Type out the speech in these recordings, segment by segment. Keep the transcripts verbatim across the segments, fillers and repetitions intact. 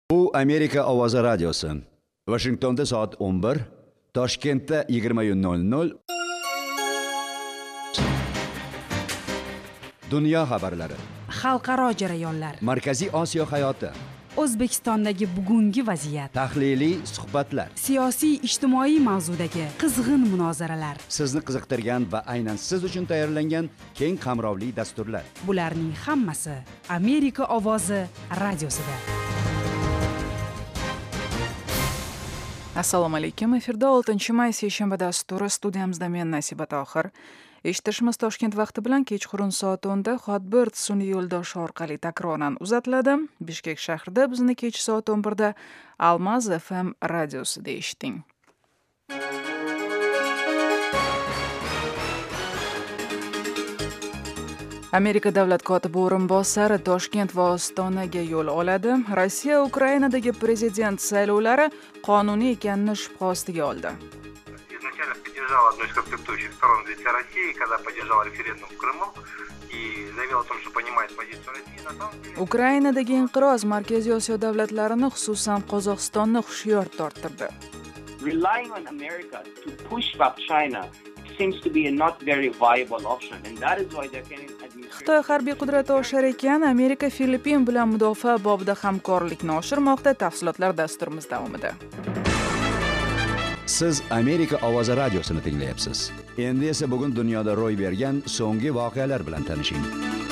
Bu Amerika Ovozi radiosi. Washingtonda soat o'n bir, Toshkentda yigirma nol nol. Dunyo xabarlari. Xalqaro jarayonlar. Markaziy Osiyo hayoti. O'zbekistondagi bugungi vaziyat. Tahliliy suhbatlar. Siyosiy ijtimoiy mavzudagi qizg'in munozaralar. Sizni qiziqtirgan va aynan siz uchun tayyorlangan keng qamrovli dasturlar. Bularning hammasi Amerika Ovozi radiosida. Assalomu alaykum. Efirda oltinchi may seshanba dasturi. Studiyamizda men Nasiba Tohir. Eshitishimiz Toshkent vaqti bilan kechqurun soat o'nda Hotbird sun'iy yo'ldoshi orqali takroran uzatiladi. Bishkek shahrida bizni kech soat o'n birda Almaz F M radiosida eshiting. Amerika davlat kotibi o'rinbosari Toshkent va Ostonaga yo'l oladi. Rossiya Ukrainadagi prezident saylovlari qonuniy ekanini shubha ostiga oldi. Изначально поддержал одну из конфликтующих сторон для России, когда поддержал референдум в Крыму и заявил о том, что понимает позицию России. На самом деле... Ukrainadagi inqiroz Markaziy Osiyo davlatlarini, xususan Qozog'istonni hushyor torttirdi. Relying on America to push back China seems to be a not very viable option, and that is why the Kenyan administration... Xitoy harbiy qudrati oshar ekan, Amerika Filippin bilan mudofaa bobida hamkorlikni oshirmoqda. Tafsilotlar dasturimiz davomida. Siz Amerika Ovozi radiosini tinglayapsiz. Endi esa bugun dunyoda ro'y bergan so'nggi voqealar bilan tanishing.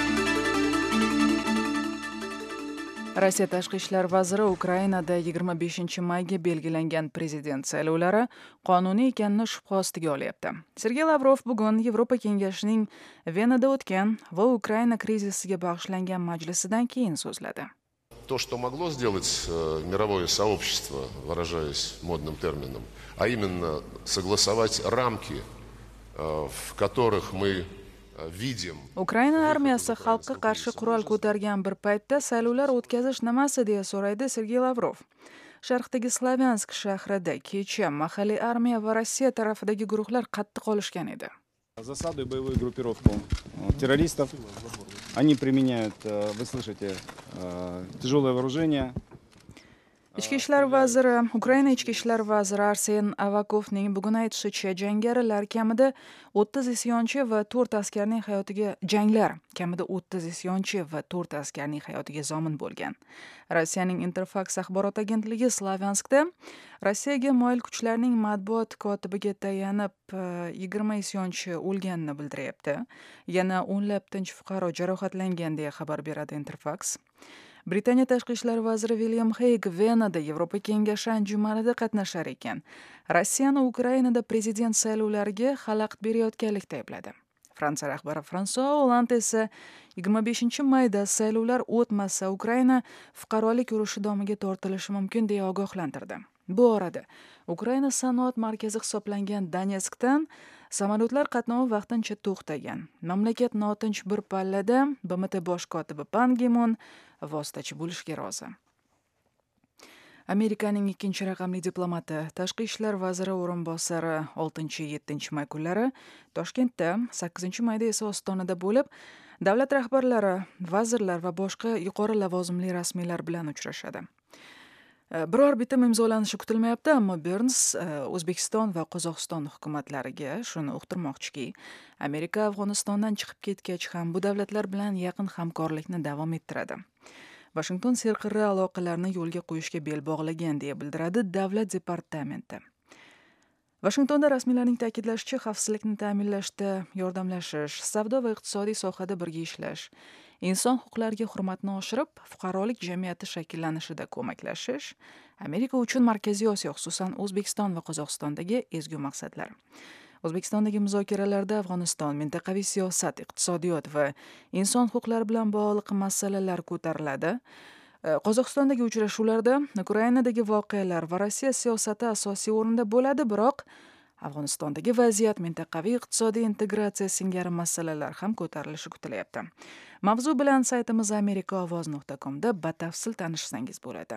Rossiya tashqi ishlar vaziri Ukrainada yigirma beshinchi mayga belgilangan prezident saylovlari qonuniy ekanini shubha ostiga olyapti. Sergey Lavrov bugun Yevropa Kengashining Venada o'tgan va Ukraina krizisiga bag'ishlangan majlisidan keyin so'zladi. То, что могло сделать э, мировое сообщество, выражаясь модным термином, а именно согласовать рамки, э, в которых мы э, видим... Ukraina armiyasi xalqqa qarshi qurol ko'targan bir paytda saylovlar o'tkazish nimasi deya so'raydi Sergey Lavrov. Sharqdagi Slavyansk shahrida kecha mahalliy armiya va Rossiya tarafidagi guruhlar qattiq olishgan edi. Засаду и боевую группировку террористов. Они применяют, вы слышите, тяжелое вооружение. Ichki ishlar vaziri, Ukraina ichki ishlar vaziri Arsen Avakovning bugun aytishicha, jangarilar kamida o'ttiz isyonchi va to'rt askarning hayotiga janglar kamida o'ttiz isyonchi va to'rt askarning hayotiga zomin bo'lgan. Rossiyaning Interfax axborot agentligi Slavyanskda Rossiyaga moyil kuchlarning matbuot kotibiga tayanib yigirma isyonchi o'lganini bildiryapti. Yana o'nlab tinch fuqaro jarohatlangan deya xabar beradi Interfax. Britaniya tashqi ishlar vaziri William Hague Venada Yevropa Kengashi anjumanida qatnashar ekan. Rossiyani Ukrainada prezident saylovlariga xalaqit berayotganlikda aybladi. Fransiya rahbari François Hollande esa yigirma beshinchi mayda saylovlar o'tmasa Ukraina fuqarolik urushi domiga tortilishi mumkin deya ogohlantirdi. Bu orada Ukraina sanoat markazi hisoblangan Donetskdan samolyotlar qatnovi vaqtincha to'xtagan. Mamlakat notinch bir pallada B M T bosh kotibi Pan Gi-mun vositachi bo'lishga rozi. Amerikaning ikkinchi raqamli diplomati, tashqi ishlar vaziri o'rinbosari oltinchi yettinchi may kunlari Toshkentda, sakkizinchi mayda esa Ostonada bo'lib, davlat rahbarlari, vazirlar va boshqa yuqori lavozimli rasmiylar bilan uchrashadi. Biror bitim imzolanishi kutilmayapti, ammo Burns O'zbekiston va Qozog'iston hukumatlariga shuni uqtirmoqchiki, Amerika Afg'onistondan chiqib ketgach ham bu davlatlar bilan yaqin hamkorlikni davom ettiradi. Washington serqirra aloqalarni yo'lga qo'yishga bel bog'lagan deya bildiradi Davlat departamenti. Washingtonda rasmiylarning ta'kidlashicha, xavfsizlikni ta'minlashda yordamlashish, savdo va iqtisodiy sohada birga ishlash, inson huquqlariga hurmatni oshirib, fuqarolik jamiyati shakllanishida ko'maklashish Amerika uchun Markaziy Osiyo, xususan O'zbekiston va Qozog'istondagi ezgu maqsadlar. O'zbekistondagi muzokaralarda Afg'oniston, mintaqaviy siyosat, iqtisodiyot va inson huquqlari bilan bog'liq masalalar ko'tariladi. Qozog'istondagi uchrashuvlarda Ukrainadagi voqealar va Rossiya siyosati asosiy o'rinda bo'ladi, biroq Afg'onistondagi vaziyat, mintaqaviy iqtisodiy integratsiya singari masalalar ham ko'tarilishi kutilyapti. Mavzu bilan saytimiz amerika ovoz nuqta com da batafsil tanishsangiz bo'ladi.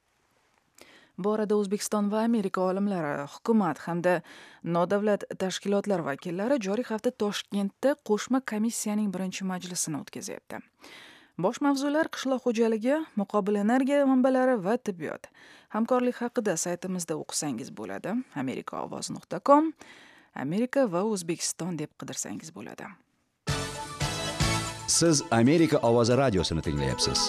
Bu orada O'zbekiston va Amerika olimlari, hukumat hamda nodavlat tashkilotlar vakillari joriy hafta Toshkentda qo'shma komissiyaning birinchi majlisini o'tkazyapti. Bosh mavzular qishloq xo'jaligi, muqobil energiya manbalari va tibbiyot. Hamkorlik haqida saytimizda o'qisangiz bo'ladi. amerika ovozi nuqta com, Amerika va O'zbekiston deb qidirsangiz bo'ladi. Siz Amerika ovozi radiosini tinglayapsiz.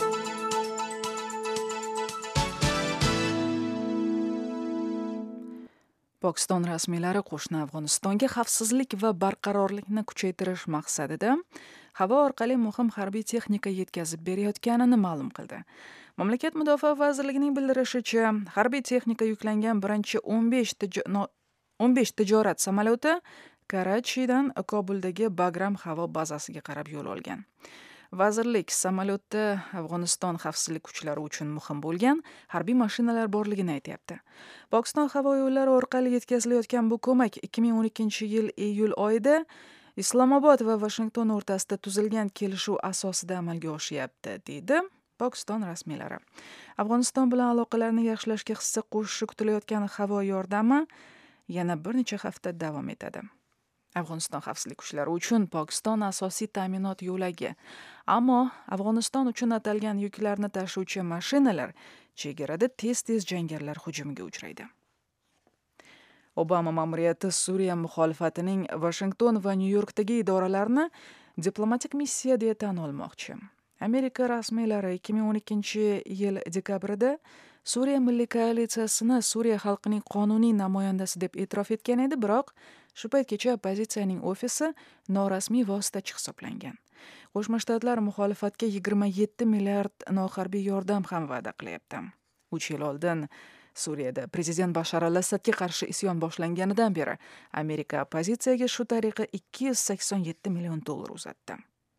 Pokiston rasmiylari qo'shni Afg'onistonga xavfsizlik va barqarorlikni kuchaytirish maqsadida havo orqali muhim harbiy texnika yetkazib berayotganini ma'lum qildi. Mamlakat mudofaa vazirligining bildirishicha, harbiy texnika yuklangan birinchi o'n besh tijorat samolyoti Karachidan Kobuldagi Bagram havo bazasiga qarab yo'l olgan. Vazirlik samolyotda Afg'oniston xavfsizlik kuchlari uchun muhim bo'lgan harbiy mashinalar borligini aytayapti. Pokiston havo yo'llari orqali yetkazilayotgan bu ko'mak ikki ming o'n ikkinchi yil iyul oyida Islomobod va Washington o'rtasida tuzilgan kelishuv asosida amalga oshyapti, deydi Pokiston rasmiylari. Afg'oniston bilan aloqalarni yaxshilashga hissa qo'shishi kutilayotgan havo yordami yana bir necha hafta davom etadi. Afg'oniston xavfsizlik kuchlari uchun Pokiston asosiy ta'minot yo'lagi. Ammo Afg'oniston uchun atalgan yuklarni tashuvchi mashinalar chegarada tez-tez jangarilar hujumiga uchraydi. Obama ma'muriyati Suriya muxolifatining Washington va Nyu-Yorkdagi idoralarini diplomatik missiya deya tan olmoqchi. Amerika rasmiylari ikki ming o'n ikkinchi yil dekabrida Suriya milliy koalitsiyasini Suriya xalqining qonuniy namoyandasi deb e'tirof etgan edi, biroq shu paytgacha oppozitsiyaning ofisi norasmiy vositachi hisoblangan. Qo'shma Shtatlar muxolifatga yigirma yetti milliard noharbiy yordam ham va'da qilyapti. uch yil oldin Suriyada prezident Bashar al-Asadga qarshi isyon boshlanganidan beri Amerika oppozitsiyaga shu tariqa ikki yuz sakson yetti million dollar uzatdi.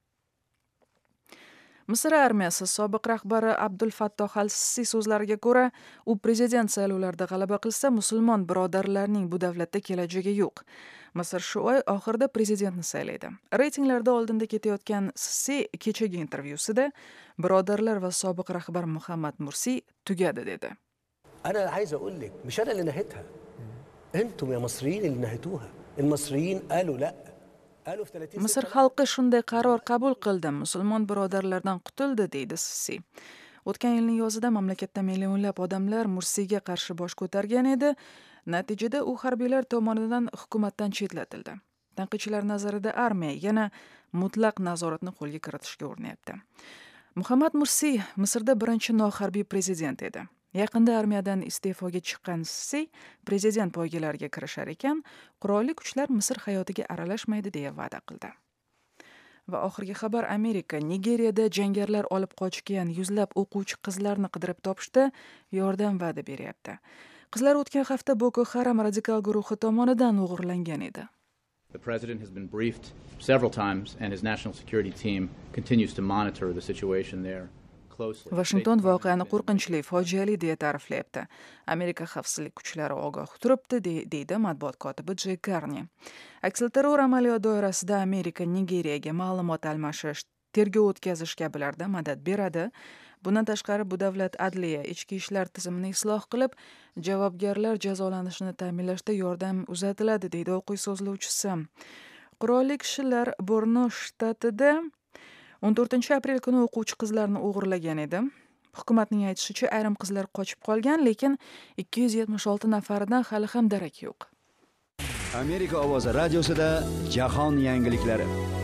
Misr armiyasi sobiq rahbari Abdul Fattoh al-Sisi so'zlariga ko'ra, u prezident saylovlarida g'alaba qilsa, musulmon birodarlarning bu davlatda kelajagi yo'q. Misr shu oy oxirida prezidentni saylaydi. Reytinglarda oldinda ketayotgan Sisi kechagi intervyusida birodarlar va sobiq rahbar Muhammad Mursi tugadi dedi. أنا عايز أقول لك مش أنا اللي نهيتها. أنتم يا مصريين اللي نهيتوها. المصريين قالوا لأ. Misr xalqi shunday qaror qabul qildi, musulmon birodarlardan qutuldi, deydi Sisi. O'tgan yilning yozida mamlakatda millionlab odamlar Mursiga qarshi bosh ko'targan edi. Natijada u harbiylar tomonidan hukumatdan chetlatildi. Tanqidchilar nazarida armiya yana mutlaq nazoratni qo'lga kiritishga urinayapti. Muhammad Mursi Misrda birinchi noharbiy prezident edi. Yaqinda armiyadan iste'foga chiqqan Sisi prezident poygalariga kirishar ekan, qurolli kuchlar Misr hayotiga aralashmaydi deya va'da qildi. Va oxirgi xabar, Amerika Nigeriyada jangarilar olib qochgan yuzlab o'quvchi qizlarni qidirib topishda yordam va'da beryapti. Qizlar o'tgan hafta Boko Haram radikal guruhi tomonidan o'g'irlangan edi. The president has been briefed several times and his national security team continues to monitor the situation there. Washington voqeani qo'rqinchli, fojiali deya ta'riflayapti. Amerika xavfsizlik kuchlari ogoh turibdi, deydi matbuot kotibi Jay Carney. Aksilterror amaliyot doirasida Amerika Nigeriyaga ma'lumot almashish, tergov o'tkazish kabilarda madad beradi. Bundan tashqari bu davlat adliya, ichki ishlar tizimini isloh qilib, javobgarlar jazolanishini ta'minlashda yordam uzatiladi, deydi o'quv so'zlovchisi. Qurolli kishilar Borno shtatida o'n to'rtinchi aprel kuni o'quvchi qizlarni o'g'irlagan edi. Hukumatning aytishicha, ayrim qizlar qochib qolgan, lekin ikki yuz yetmish olti nafaridan hali ham darak yo'q. Amerika ovozi radiosida jahon yangiliklari.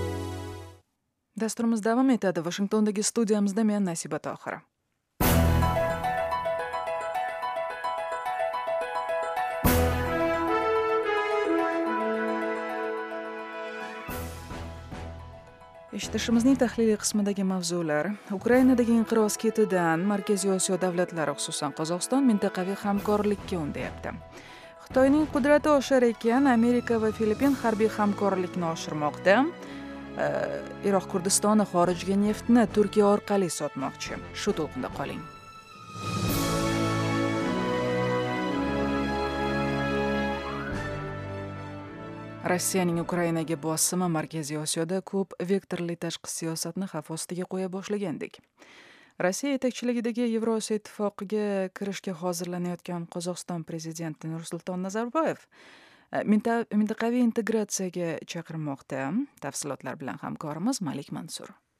Dasturimiz davom etadi. Washingtondagi studiyamizda men Nasiba Tohira. Eshitishimizning tahliliy qismidagi mavzular: Ukrainadagi inqiroz ketidan Markaziy Osiyo davlatlari, xususan Qozog'iston, mintaqaviy hamkorlikka undayapti. Xitoyning qudrati oshar ekan, Amerika va Filippin harbiy hamkorlikni oshirmoqda. Iroq Kurdistoni xorijga neftni Turkiya orqali sotmoqchi. Shu to'lqinda qoling. Rossiyaning Ukrainaga bosimi Markaziy Osiyoda ko'p vektorli tashqi siyosatni xavf ostiga qo'ya boshlagandek. Rossiya yetakchiligidagi Yevrosiyo ittifoqiga kirishga hozirlanayotgan Qozog'iston prezidenti Nursulton Nazarboyev mintaqaviy integratsiyaga chaqirmoqda. Tafsilotlar bilan hamkorimiz Malik Mansur.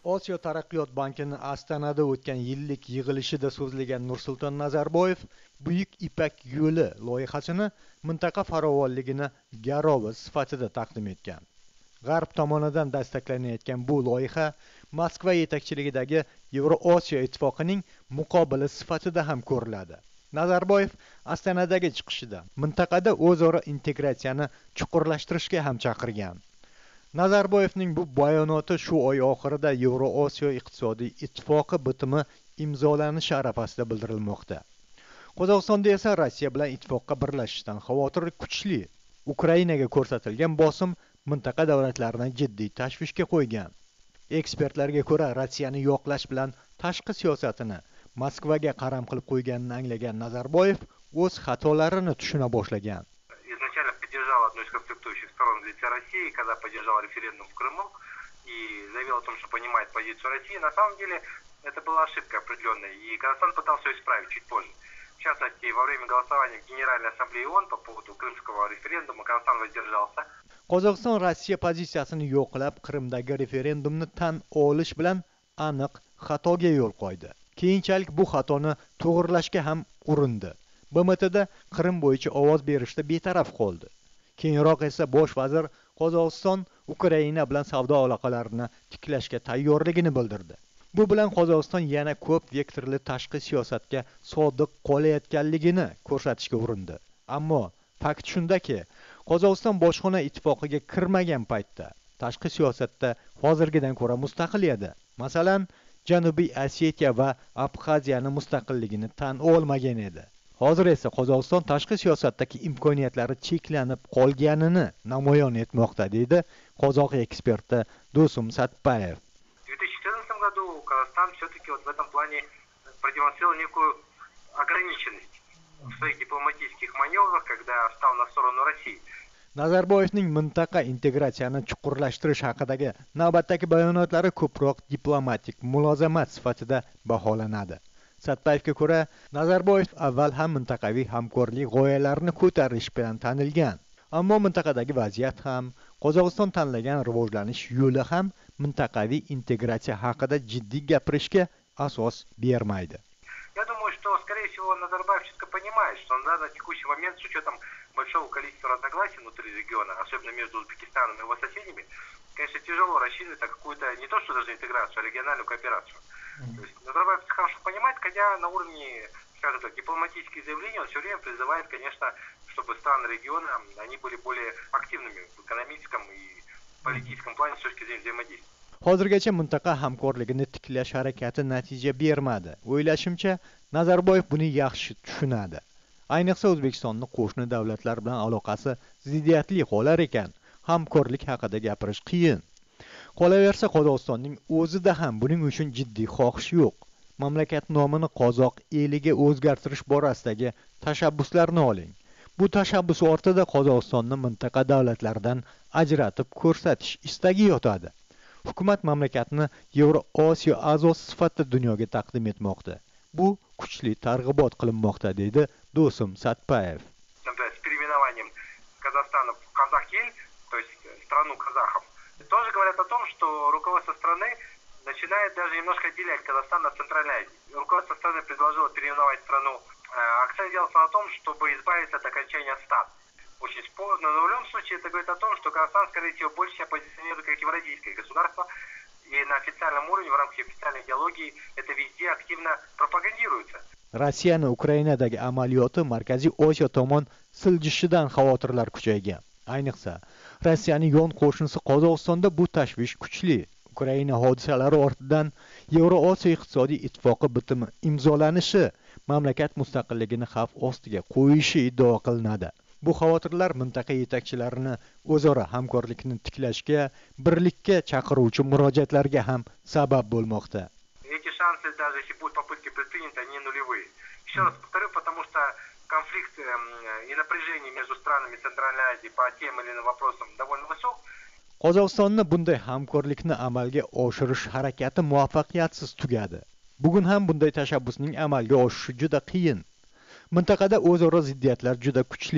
Osiyo taraqqiyot bankining Ostonada o'tgan yillik yig'ilishida so'zlagan Nursulton Nazarboyev Buyuk Ipak yo'li loyihasini mintaqa farovonligini garovi sifatida taqdim etgan. G'arb tomonidan dastaklanayotgan bu loyiha Moskva yetakchiligidagi Yevroosiyo ittifoqining muqobili sifatida ham ko'riladi. Nazarboyev Ostonadagi chiqishida mintaqada o'zaro integratsiyani chuqurlashtirishga ham chaqirgan. Nazarboyevning bu bayonoti shu oy oxirida Yevroosiyo iqtisodiy ittifoqi bitimi imzolanishi arafasida bildirilmoqda. Qozog'istonda esa Rossiya bilan ittifoqqa birlashishdan xavotir kuchli. Ukrainaga ko'rsatilgan bosim mintaqa davlatlarini jiddiy tashvishga qo'ygan. Ekspertlarga ko'ra, Rossiyani yo'qlash bilan tashqi siyosatini Moskvaga qaram qilib qo'yganini anglagan Nazarboyev o'z xatolarini tushuna boshlagan. Изначально поддержал одну из конфликтующих сторон лица России, когда поддержал референдум в Крыму и заявил о том, что понимает позицию России. На самом деле это была ошибка определенная, и Казахстан пытался ее исправить чуть позже. В частности, во время голосования в Генеральной Ассамблее ООН по поводу крымского референдума Казахстан воздержался. Qozog'iston Rossiya pozitsiyasini yo'qlab, Qrimdagi referendumni tan olish bilan aniq xatoga yo'l qo'ydi. Keyinchalik bu xatoni to'g'rilashga ham urindi. B M Tda Qrim bo'yicha ovoz berishda betaraf qoldi. Keyinroq esa bosh vazir Qozog'iston Ukraina bilan savdo aloqalarini tiklashga tayyorligini bildirdi. Bu bilan Qozog'iston yana ko'p vektorli tashqi siyosatga sodiq qolayotganligini ko'rsatishga urindi. Ammo fakt shundaki, Qozog'iston bojxona ittifoqiga kirmagan paytda tashqi siyosatda hozirgidan ko'ra mustaqil edi. Masalan, Janubiy Osetiya va Abxaziyani mustaqilligini tan olmagan edi. Hozir esa Qozog'iston tashqi siyosatdagi imkoniyatlari cheklanib qolganini namoyon etmoqda, deydi qozoq eksperti Do'sum Satpayev. В две тысячи четырнадцатом году Казахстан все-таки вот в этом плане продемонстрировал некую ограниченность в своих дипломатических маневрах, когда встал на сторону России. Nazarboyevning mintaqa integratsiyani chuqurlashtirish haqidagi navbatdagi bayonotlari ko'proq diplomatik mulozamat sifatida baholanadi. Satpayevga ko'ra, Nazarboyev avval ham mintaqaviy hamkorlik g'oyalarini ko'tarish bilan tanilgan. Ammo mintaqadagi vaziyat ham, Qozog'iston tanlagan rivojlanish yo'li ham mintaqaviy integratsiya haqida jiddiy gapirishga asos bermaydi. Я думаю, что, скорее всего, Назарбаев четко понимает, что он на текущий момент, с учетом большого количества разногласий внутри региона, особенно между Узбекистаном и его соседями, конечно, тяжело рассчитывать на какую-то не то что даже интеграцию, а региональную кооперацию. То есть Назарбаев хорошо понимает, хотя на уровне, скажем так, дипломатических заявлений он все время призывает, конечно, чтобы страны региона, они были более активными в экономическом и политическом плане с точки зрения взаимодействия. Hozirgacha mintaqa hamkorligini tiklash harakati natija bermadi. O'ylashimcha, Nazarboyev buni yaxshi tushunadi. Ayniqsa O'zbekistonning qo'shni davlatlar bilan aloqasi ziddiyatli qolar ekan, hamkorlik haqida gapirish qiyin. Qolaversa, Qozog'istonning o'zida ham buning uchun jiddiy xohish yo'q. Mamlakat nomini qozoq eliga o'zgartirish borasidagi tashabbuslarni oling. Bu tashabbus ortida Qozog'istonni mintaqa davlatlaridan ajratib ko'rsatish istagi yotadi. Hukumat mamlakatni Yevroosiyo a'zosi sifatida dunyoga taqdim etmoqda. Bu kuchli targ'ibot qilinmoqda, deydi Do'sum Satpayev. С переименованием Казахстана в Казахель, то есть страну казахов, тоже говорят о том, что руководство страны начинает даже немножко отделять Казахстан от Центральной Азии. Руководство страны предложило переименовать страну. Акцент делался на том, чтобы избавиться от окончания «стан». Очень поздно, но в любом случае это говорит о том, что Казахстан, скорее всего, больше себя позиционирует как евразийское государство, и на официальном уровне, в рамках официальной идеологии, это везде активно пропагандируется. Rossiyani Ukrainadagi amaliyoti Markaziy Osiyo tomon siljishidan xavotirlar kuchaygan. Ayniqsa, Rossiyaning yon qo'shnisi Qozog'istonda bu tashvish kuchli. Ukraina hodisalari ortidan Yevroosiyo iqtisodiy ittifoqi bitimi imzolanishi mamlakat mustaqilligini xavf ostiga qo'yishi iddao qilinadi. Bu xavotirlar mintaqa yetakchilarini o'zaro hamkorlikni tiklashga, birlikka chaqiruvchi murojaatlarga ham sabab bo'lmoqda. Эти шансы, даже если будут попытки предприняты, они нулевые. Еще раз повторю, потому что конфликт и напряжение между странами Центральной Азии по тем или иным вопросам довольно высок. Qozog'istonni bunday hamkorlikni amalga oshirish harakati muvaffaqiyatsiz tugadi. Bugun ham bunday tashabbusning amalga oshishi juda qiyin. Mintaqada o'zaro ziddiyatlar juda kuchli.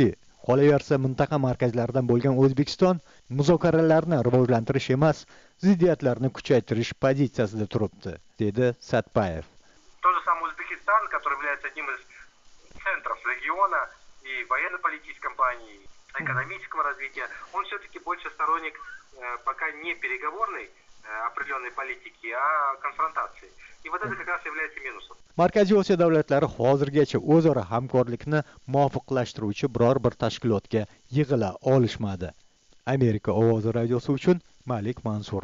Qolaversa, mintaqa markazlaridan bo'lgan O'zbekiston muzokaralarni rivojlantirish emas, ziddiyatlarni kuchaytirish pozitsiyasida turibdi, dedi Satpayev. Тот же самый Узбекистан, который является одним из центров региона и военно-политической кампании, и экономического развития, он все-таки больше сторонник э, пока не переговорной э, определенной политики, а конфронтации. И вот это как раз является минусом. Markaziy Osiyo davlatlari hozirgacha o'zaro hamkorlikni muvofiqlashtiruvchi biror bir tashkilotga yig'ila olishmadi. Amerika ovozi radiosi uchun Malik Mansur.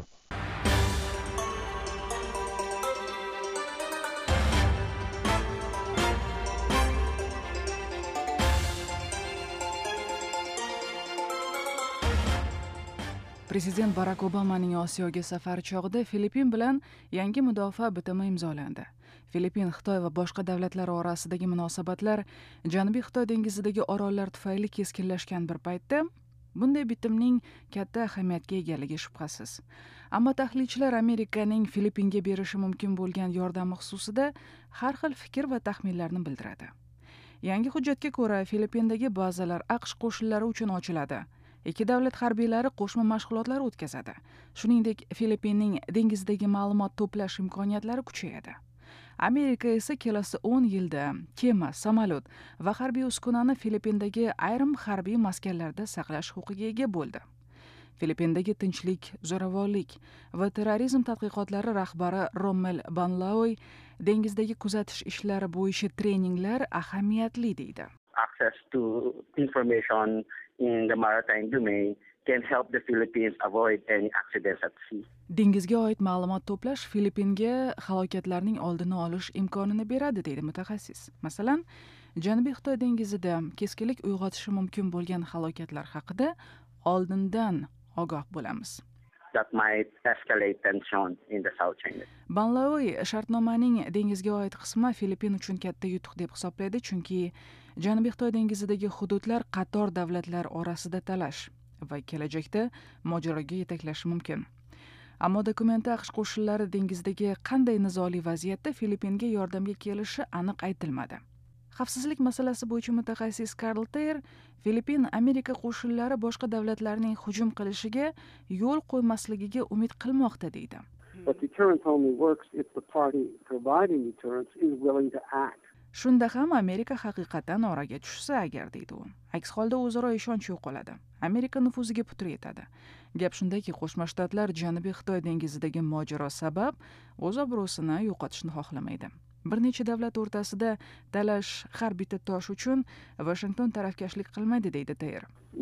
Prezident Barack Obamaning Osiyoga safari chog'ida Filippin bilan yangi mudofaa bitimi imzolandi. Filippin, Xitoy va boshqa davlatlar orasidagi munosabatlar Janubiy Xitoy dengizidagi orollar tufayli keskinlashgan bir paytda bunday bitimning katta ahamiyatga egaligi shubhasiz. Ammo tahlilchilar Amerikaning Filippinga berishi mumkin bo'lgan yordam xususida har xil fikr va taxminlarni bildiradi. Yangi hujjatga ko'ra, Filippindagi bazalar AQSh qo'shinlari uchun ochiladi. Ikki davlat harbiylari qo'shma mashg'ulotlar o'tkazadi. Shuningdek, Filippinning dengizdagi ma'lumot to'plash imkoniyatlari kuchayadi. Amerika esa kelasi o'n yilda kema, samolyot va harbiy uskunani Filippindagi ayrim harbiy maskanlarda saqlash huquqiga ega bo'ldi. Filippindagi tinchlik, zo'ravonlik va terrorizm tadqiqotlari rahbari Rommel Banlaoy dengizdagi kuzatish ishlari bo'yicha treninglar ahamiyatli deydi. Access to information in the maritime domain can help the Philippines avoid any accidents at sea. Dengizga oid ma'lumot to'plash Filippinga halokatlarning oldini olish imkonini beradi, deydi mutaxassis. Masalan, Janubiy Xitoy dengizida keskinlik uyg'otishi mumkin bo'lgan halokatlar haqida oldindan ogoh bo'lamiz. That might escalate tension in the South China. Banlaoy shartnomaning dengizga oid qismi Filippin uchun katta yutuq deb hisoblaydi, chunki Janubiy Xitoy dengizidagi hududlar qator davlatlar orasida talash va kelajakda mojaroga yetaklashi mumkin. Ammo dokumentda AQSh qo'shinlari dengizdagi qanday nizoli vaziyatda Filippinga yordamga kelishi aniq aytilmadi. Xavfsizlik masalasi bo'yicha mutaxassis Karl Teyer, Filippin Amerika qo'shinlari boshqa davlatlarning hujum qilishiga yo'l qo'ymasligiga umid qilmoqda deydi. But deterrence only works if the party providing deterrence is willing to act. Shunda ham Amerika haqiqatan oraga tushsa agar, deydi u. Aks holda o'zaro ishonch yo'qoladi. Amerika nufuziga putur yetadi. Gap shundaki, Qo'shma Shtatlar Janubiy Xitoy dengizidagi mojaro sabab o'z obro'sini yo'qotishni xohlamaydi. Bir necha davlat o'rtasida talash har bitta tosh uchun Washington tarafkashlik qilmaydi, deydi Teyer.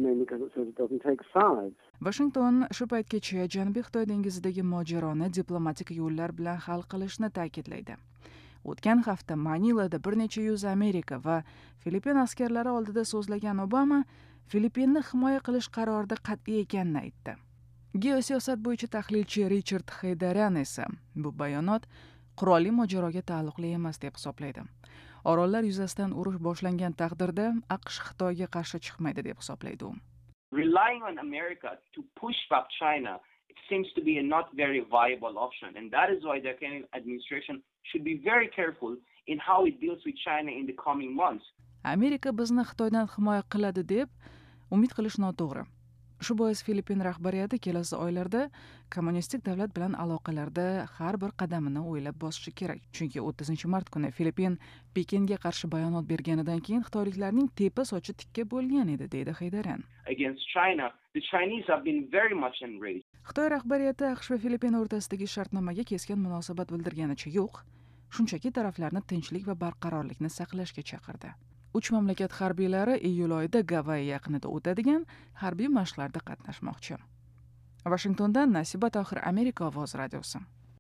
Washington shu paytgacha Janubiy Xitoy dengizidagi mojaroni diplomatik yo'llar bilan hal qilishni ta'kidlaydi. O'tgan hafta Manilada bir necha yuz Amerika va Filippin askarlari oldida so'zlagan Obama Filippinni himoya qilish qarorida qat'iy ekanini aytdi. Geosiyosat bo'yicha tahlilchi Richard Haydaryan esa bu bayonot qurolli mojaroga taalluqli emas deb hisoblaydi. Orollar yuzasidan urush boshlangan taqdirda AQSh Xitoyga qarshi chiqmaydi deb hisoblaydi u. Relying on America to push back China seems to be a not very viable option, and that is why the Kenyan administration should be very careful in how it deals with China in the coming months. Amerika bizni Xitoydan himoya qiladi deb umid qilish noto'g'ri. Shu bois Filippin rahbariyati kelasi oylarda kommunistik davlat bilan aloqalarda har bir qadamini o'ylab bosishi kerak. Chunki o'ttizinchi mart kuni Filippin Pekinga qarshi bayonot berganidan keyin xitoyliklarning tepa sochi tikka bo'lgan edi, deydi Haydaryan. Against China, the Chinese have been very much enraged. Xitoy rahbariyati AQSh va Filippin o'rtasidagi shartnomaga keskin munosabat bildirganicha yo'q, shunchaki taraflarni tinchlik va barqarorlikni saqlashga chaqirdi. Uch mamlakat harbiylari iyul oyida Gavayi yaqinida o'tadigan harbiy mashqlarda qatnashmoqchi. Washingtondan Nasiba Tohir, Amerika ovozi radiosi.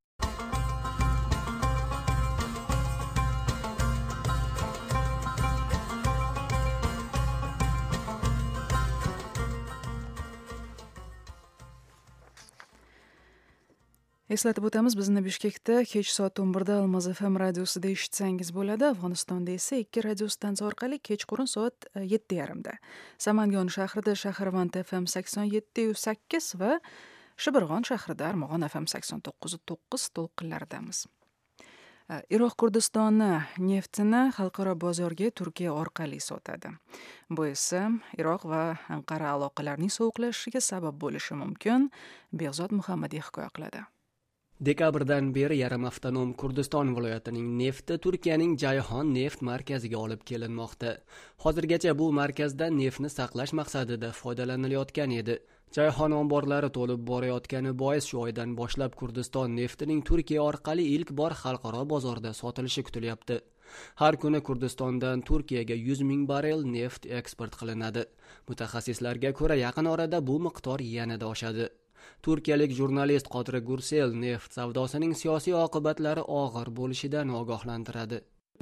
Eslatib o'tamiz, bizni Bishkekda kech soat o'n birda Almaz F M radiosida eshitsangiz bo'ladi. Afg'onistonda esa ikki radio stansiya orqali kechqurun soat yetti yarimda. Samangon shahrida Shahrivand F M sakson yetti sakkiz va Shibirg'on shahrida Armag'on F M sakson to'qqiz to'qqiz to'lqinlaridamiz. Iroq Kurdistoni neftini xalqaro bozorga Turkiya orqali sotadi. Bu esa Iroq va Anqara aloqalarining sovuqlashishiga sabab bo'lishi mumkin. Behzod Muhammadiy hikoya qiladi. Dekabrdan beri yarim avtonom Kurdiston viloyatining nefti Turkiyaning Jayhon neft markaziga olib kelinmoqda. Hozirgacha bu markazda neftni saqlash maqsadida foydalanilayotgan edi. Jayhon omborlari to'lib borayotgani bois shu oydan boshlab Kurdiston neftining Turkiya orqali ilk bor xalqaro bozorda sotilishi kutilyapti. Har kuni Kurdistondan Turkiyaga yuz ming barrel neft eksport qilinadi. Mutaxassislarga ko'ra yaqin orada bu miqdor yanada oshadi. Turkiyalik jurnalist Qodri Gursel neft savdosining siyosiy oqibatlari og'ir bo'lishidan ogohlantiradi.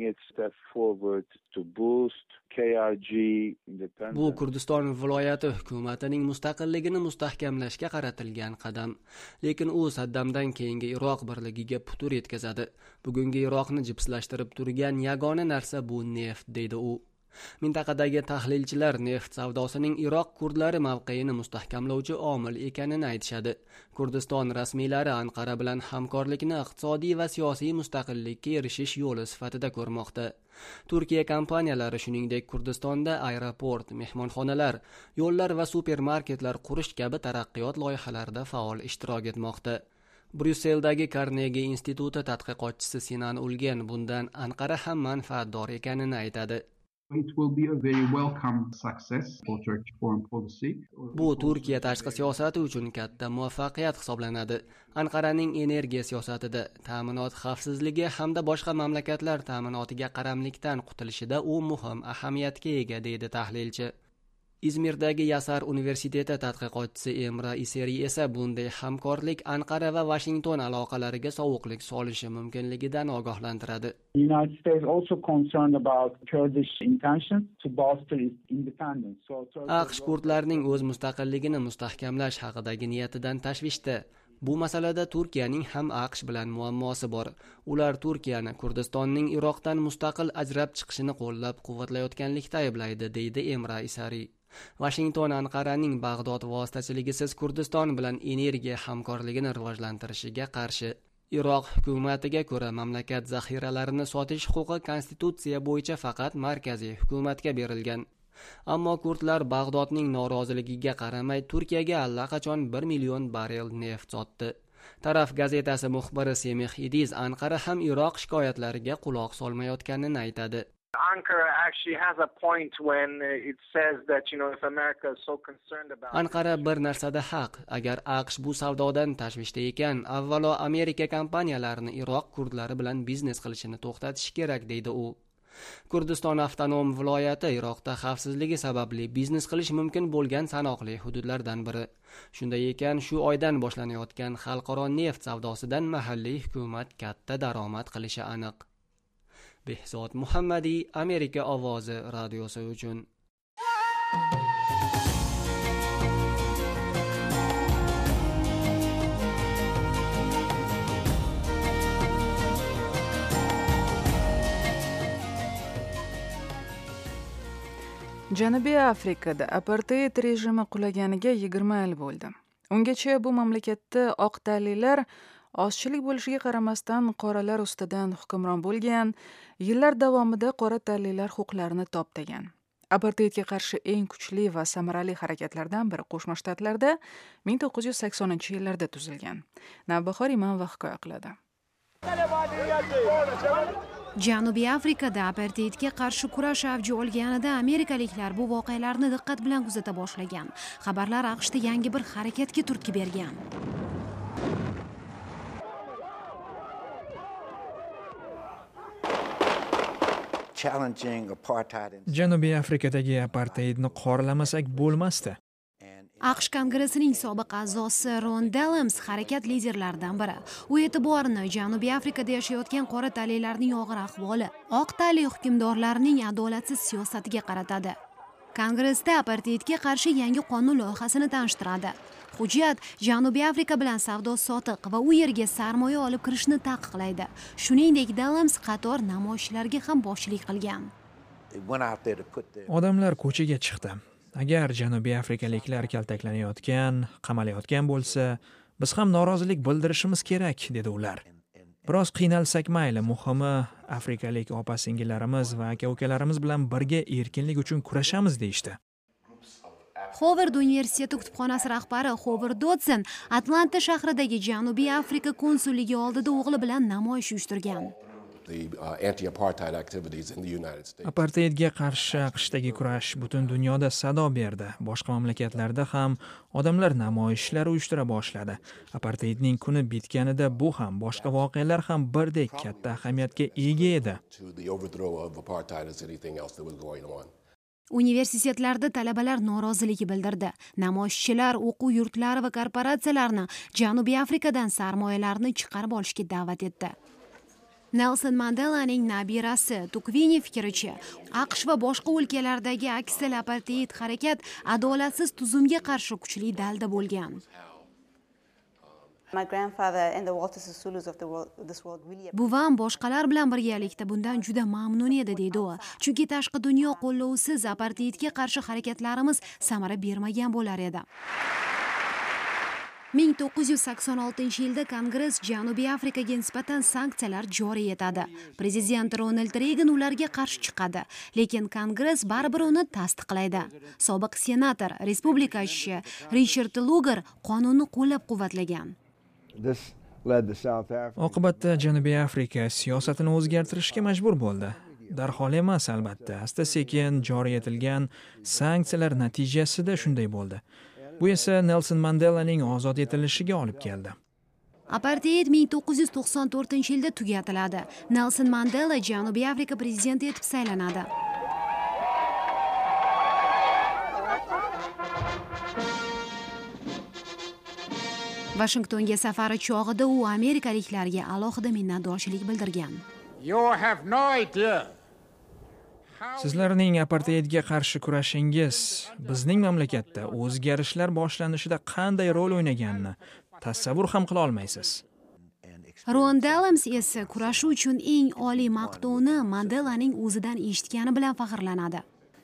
Bu Kurdiston viloyati hukumatining mustaqilligini mustahkamlashga qaratilgan qadam. Lekin u Saddamdan keyingi Iroq birligiga putur yetkazadi. Bugungi Iroqni jipslashtirib turgan yagona narsa bu neft, deydi u. Mintaqadagi tahlilchilar neft savdosining Iroq kurdlari mavqeini mustahkamlovchi omil ekanini aytishadi. Kurdiston rasmiylari Anqara bilan hamkorlikni iqtisodiy va siyosiy mustaqillikka erishish yo'li sifatida ko'rmoqda. Turkiya kompaniyalari shuningdek Kurdistonda aeroport, mehmonxonalar, yo'llar va supermarketlar qurish kabi taraqqiyot loyihalarida faol ishtirok etmoqda. Bryusseldagi Carnegie instituti tadqiqotchisi Sinan Ulgen bundan Anqara ham manfaatdor ekanini aytadi. Bu Turkiya tashqi siyosati uchun katta muvaffaqiyat hisoblanadi. Anqaraning energiya siyosatida, ta'minot xavfsizligi hamda boshqa mamlakatlar ta'minotiga qaramlikdan qutulishida u muhim ahamiyatga ega, deydi tahlilchi. İzmirdagi Yasar universiteti tadqiqotchisi Emra Iseri esa bunday hamkorlik Anqara va Washington aloqalariga sovuqlik solishi mumkinligidan ogohlantiradi. AQSh kurdlarning o'z mustaqilligini mustahkamlash haqidagi niyatidan tashvishda. Bu masalada Turkiyaning ham AQSh bilan muammosi bor. Ular Turkiyani Kurdistonning Iroqdan mustaqil ajrab chiqishini qo'llab-quvvatlayotganlikda ayblaydi, deydi Emra Iseri. Washington Anqaraning Bag'dod vositachiligisiz Kurdiston bilan energiya hamkorligini rivojlantirishiga qarshi. Iroq hukumatiga ko'ra mamlakat zaxiralarini sotish huquqi konstitutsiya bo'yicha faqat markaziy hukumatga berilgan. Ammo kurdlar Bag'dodning noroziligiga qaramay Turkiyaga allaqachon bir million barrel neft sotdi. Taraf gazetasi muxbiri Semih Idiz Anqara ham Iroq shikoyatlariga quloq solmayotganini aytadi. Ankara actually has a point when it says that, you know, if America is so concerned about Anqara bir narsada haq. Agar AQSh bu savdodan tashvishda ekan, avvalo Amerika kompaniyalarini Iroq kurdlari bilan biznes qilishini to'xtatish kerak, deydi u. Kurdiston avtonom viloyati Iroqda xavfsizligi sababli biznes qilish mumkin bo'lgan sanoqli hududlardan biri. Shunday ekan, shu oydan boshlanayotgan xalqaro neft savdosidan mahalliy hukumat katta daromad qilishi aniq. Behzod Muhammadiy, Amerika ovozi radiosi uchun. Janubiy Afrikada apartheid rejimi qulaganiga yigirma yil bo'ldi. Ungacha bu mamlakatda oq tanlilar ozchilik bo'lishiga qaramasdan qoralar ustidan hukmron bo'lgan, yillar davomida qora tanlilar huquqlarini toptagan. Apartheidga qarshi eng kuchli va samarali harakatlardan biri Qo'shma Shtatlarda ming to'qqiz yuz saksoninchi yillarda tuzilgan. Navbahor Imanova hikoya qiladi. Janubiy Afrikada apartheidga qarshi kurash avji olganida amerikaliklar bu voqealarni diqqat bilan kuzata boshlagan. Xabarlar AQShda yangi bir harakatga turtki bergan. Janubiy Afrikadagi apartheidni qoralamasak bo'lmasdi. AQSh Kongressining sobiq a'zosi Ron Dellums harakat liderlaridan biri. U e'tiborini Janubiy Afrikada yashayotgan qora tanlilarning og'ir ahvoli, oq tanli hukmdorlarining adolatsiz siyosatiga qaratadi. Kongressda apartheidga qarshi yangi qonun loyihasini tanishtiradi. Hujjat Janubiy Afrika bilan savdo-sotiq va u yerga sarmoya olib kirishni taqiqlaydi. Shuningdek, Dellums qator namoyishlarga ham boshchilik qilgan. Odamlar ko'chaga chiqdi. Agar Janubiy Afrikaliklar kaltaklanayotgan, qamalayotgan bo'lsa, biz ham norozilik bildirishimiz kerak, dedi ular. Biroz qiynalsak mayli, muhimi afrikalik opa-singillarimiz va aka-ukalarimiz bilan birga erkinlik uchun kurashamiz deyishdi. Hovard universiteti kutubxonasi rahbari Hovard Dodson Atlanta shahridagi Janubiy Afrika konsulligi oldida o'g'li bilan namoyish uyushtirgan. Apartheidga qarshi AQShdagi kurash butun dunyoda sado berdi. Boshqa mamlakatlarda ham odamlar namoyishlar uyushtira boshladi. Apartheidning kuni bitganida bu ham boshqa voqealar ham birdek katta ahamiyatga ega edi. Universitetlarda talabalar noroziligi bildirdi. Namoyishchilar o'quv yurtlari va korporatsiyalarni Janubiy Afrikadan sarmoyalarni chiqarib olishga da'vat etdi. Nelson Mandelaning nabirasi Tukvini fikricha, AQSh va boshqa o'lkalardagi aksil apartheid harakat adolatsiz tuzumga qarshi kuchli dalda bo'lgan. Buvam boshqalar bilan birgalikda bundan juda mamnun edi, deydi u. Chunki tashqi dunyo qo'llovisiz apartheidga qarshi harakatlarimiz samara bermagan bo'lar edi. ming to'qqiz yuz sakson oltinchi yilda Kongress Janubiy Afrikaga nisbatan sanksiyalar joriy etadi. Prezident Ronald Reagan ularga qarshi chiqadi, lekin Kongress baribir uni tasdiqlaydi. Sobiq senator, respublikachi Richard Lugar qonunni qo'llab-quvvatlagan. Oqibatda Janubiy Afrika siyosatini o'zgartirishga majbur bo'ldi. Darhol emas, albatta, asta-sekin joriy etilgan sanksiyalar natijasida shunday bo'ldi. Bu esa Nelson Mandelaning ozod etilishiga olib keldi. Apartheid ming to'qqiz yuz to'qson to'rtinchi yilda tugatiladi. Nelson Mandela Janubiy Afrika prezidenti etib saylanadi. Washingtonga safari chog'ida u amerikaliklarga alohida minnatdorchilik bildirgan. You have no idea. Sizlarning apartheidga qarshi kurashingiz bizning mamlakatda o'zgarishlar boshlanishida qanday rol o'ynaganini tasavvur ham qila olmaysiz. Ron Dellums esa kurashuv uchun eng oliy maqtovni Mandelaning o'zidan eshitgani bilan faxrlanadi.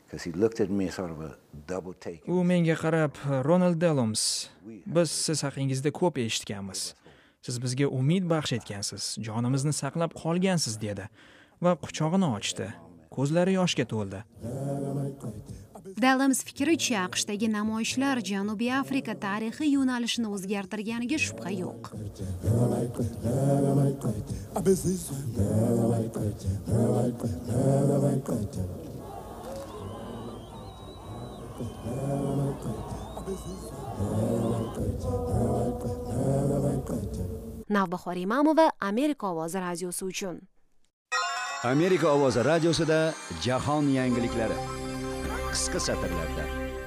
U menga qarab, Ronald Dellums, biz siz haqingizda ko'p eshitganmiz. Siz bizga umid baxsh etgansiz, jonimizni saqlab qolgansiz dedi va quchog'ini ochdi. Ko'zlari yoshga to'ldi. Dellums fikricha, AQShdagi namoyishlar Janubiy Afrika tarixiy yo'nalishini o'zgartirganiga shubha yo'q. Navbahor Imamova, Amerika ovozi radiosi uchun. Amerika ovozi radiosida jahon yangiliklari qisqa satrlarda.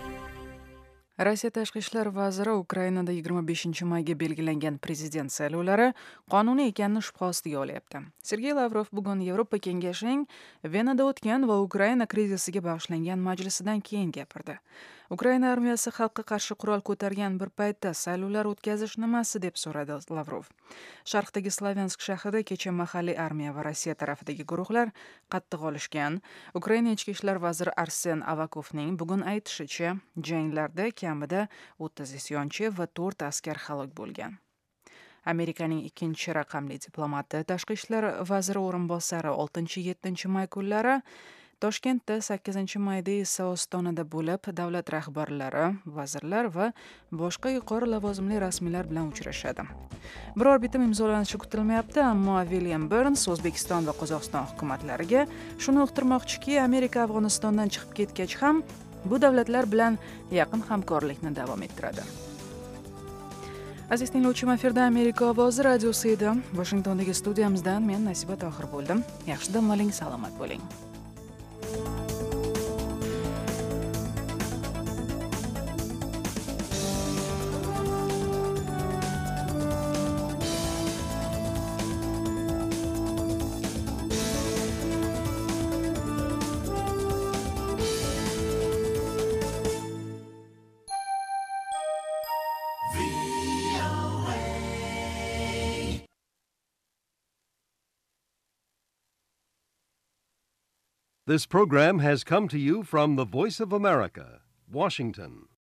Rossiya tashqi ishlar vaziri Ukrainada yigirma beshinchi mayga belgilangan prezident saylovlari qonuniy ekanini shubha ostiga olyapti. Sergey Lavrov bugun Yevropa kengashining Venada o'tgan va Ukraina krizisiga bag'ishlangan majlisidan keyin gapirdi. Ukraina armiyasi xalqqa qarshi qurol ko'targan bir paytda saylovlar o'tkazish nimasi deb so'radi Lavrov. Sharqdagi Slavyansk shahrida kecha mahalliy armiya va Rossiya tarafidagi guruhlar qattiq olishgan. Ukraina ichki ishlar vaziri Arsen Avakovning bugun aytishicha, janglarda kamida o'ttiz isyonchi va to'rt askar halok bo'lgan. Amerikaning ikkinchi raqamli diplomati, tashqi ishlar vaziri o'rinbosari oltinchi yettinchi may kunlari Toshkentda, sakkizinchi mayda esa Ostonada bo'lib, davlat rahbarlari, vazirlar va boshqa yuqori lavozimli rasmiylar bilan uchrashadi. Biror bitim imzolanishi kutilmayapti, ammo William Burns O'zbekiston va Qozog'iston hukumatlariga shuni uqtirmoqchiki, Amerika Afg'onistondan chiqib ketgach ham bu davlatlar bilan yaqin hamkorlikni davom ettiradi. Aziz tinglovchi, efirda Amerika ovozi radiosi edi. Washingtondagi studiyamizdan men Nasiba Tohir bo'ldim. Yaxshi dam oling, salomat bo'ling. This program has come to you from the Voice of America, Washington.